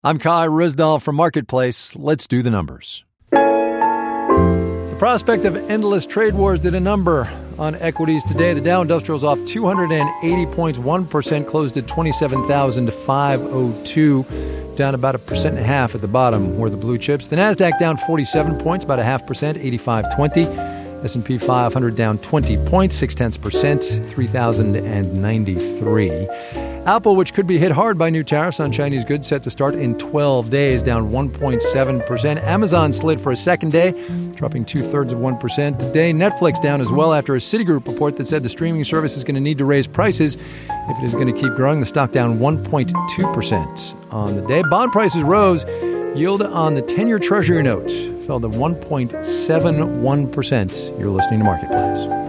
I'm Kai Rizdal from Marketplace. Let's do the numbers. The prospect of endless trade wars did a number on equities today. The Dow Industrial's off 280 points, 1%, closed at 27,502, down about 1.5% at the bottom were the blue chips. The Nasdaq down 47 points, about 0.5%, 8520. S&P 500 down 20 points, 0.6%, 3,093. Apple, which could be hit hard by new tariffs on Chinese goods, set to start in 12 days, down 1.7%. Amazon slid for a second day, dropping 0.2% today. Netflix down as well after a Citigroup report that said the streaming service is going to need to raise prices if it is going to keep growing. The stock down 1.2% on the day. Bond prices rose. Yield on the 10-year Treasury note fell to 1.71%. You're listening to Marketplace.